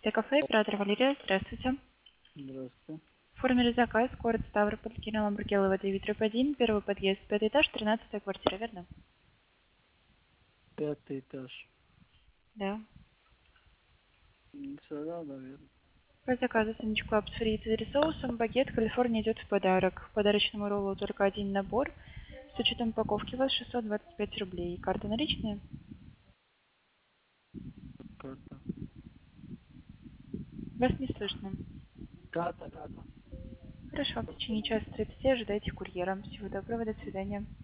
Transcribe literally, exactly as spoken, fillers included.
Т-кафе, оператор Валерия, здравствуйте. Здравствуйте. Оформили заказ, город Ставрополь, Кирилл Амбургелова, девять один, первый подъезд, пятый этаж, тринадцатая квартира, верно? Пятый этаж. Да. Все равно, наверное. По заказу сандвич клаб с фри соусом, багет, Калифорния идет в подарок. К подарочному роллу только один набор. С учетом упаковки у вас шестьсот двадцать пять рублей. Карта наличная? Карта. Вас не слышно. Карта, карта. Хорошо, в течение часа тридцати ожидайте курьера. Всего доброго, до свидания.